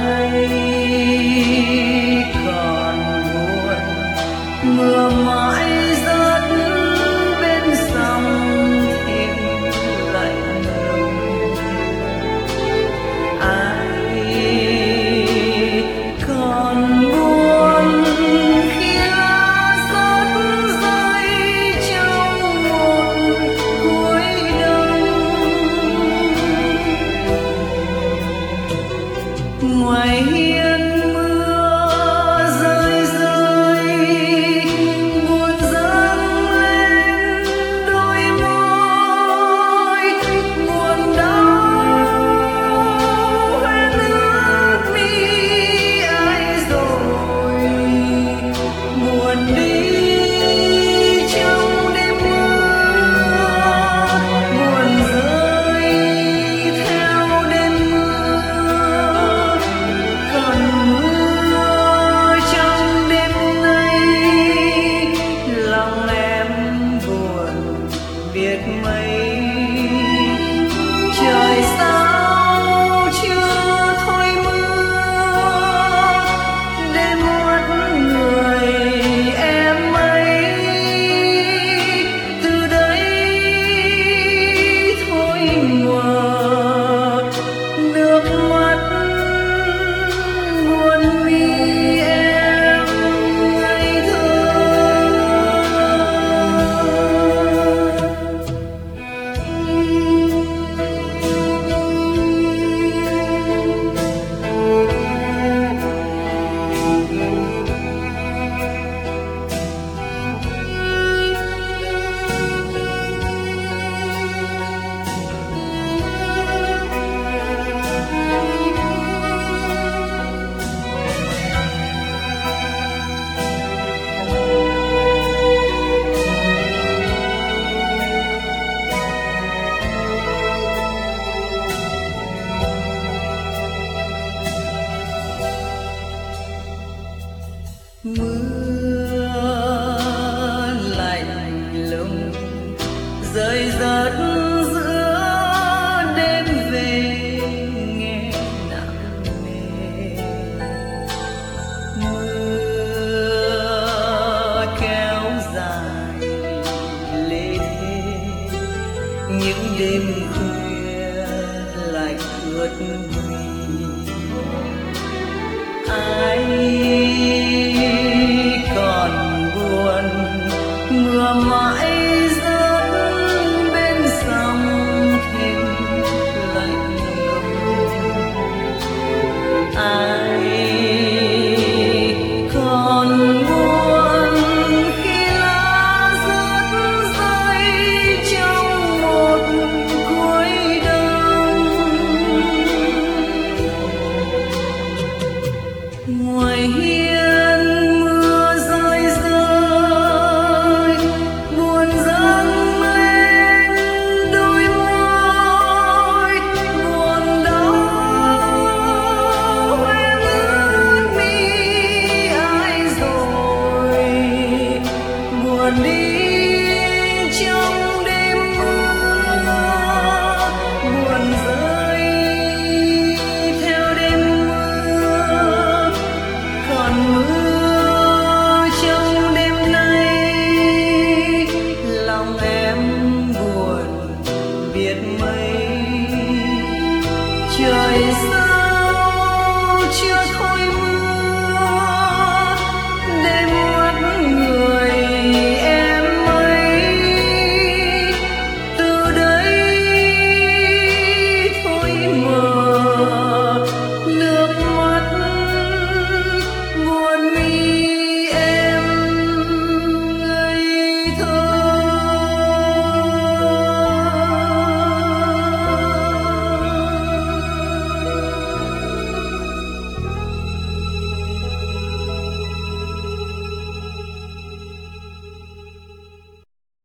ai còn buồn mưa mãi rớt bên sông thêm lạnh lùng. Ai còn buồn khi lá rớt rơi trong một cuối đông. Ngoài hiên mưa rơi rơi buồn dâng lên đôi môi, buồn đau hoen ướt mi ai rồi, buồn đi trong đêm mưa, buồn rơi theo đêm mưa. Còn mưa trong đêm nay, lòng em buồn biết mấy. Trời sao chưa thôi mưa để mất người em ấy. Từ đây thôi nhòa nước mắt buồn vì em ngây thơ. Mưa lạnh lùng rơi rớt giữa đêm về nghe nặng nề. Mưa kéo dài lê thê những đêm khuya lạnh ướt mi. Ai còn buồn mưa mãi rớt bên sông thêm lạnh lùng. Ai còn buồn khi lá rớt rơi trong một cuối đông. Ngoài hiên mưa rơi rơi buồn dâng lên đôi môi, buồn đau hoen ướt mi ai rồi, buồn đi trong đêm mưa, buồn rơi theo đêm mưa. Còn mưa trong đêm nay, lòng em buồn biết mấy. Trời sao chưa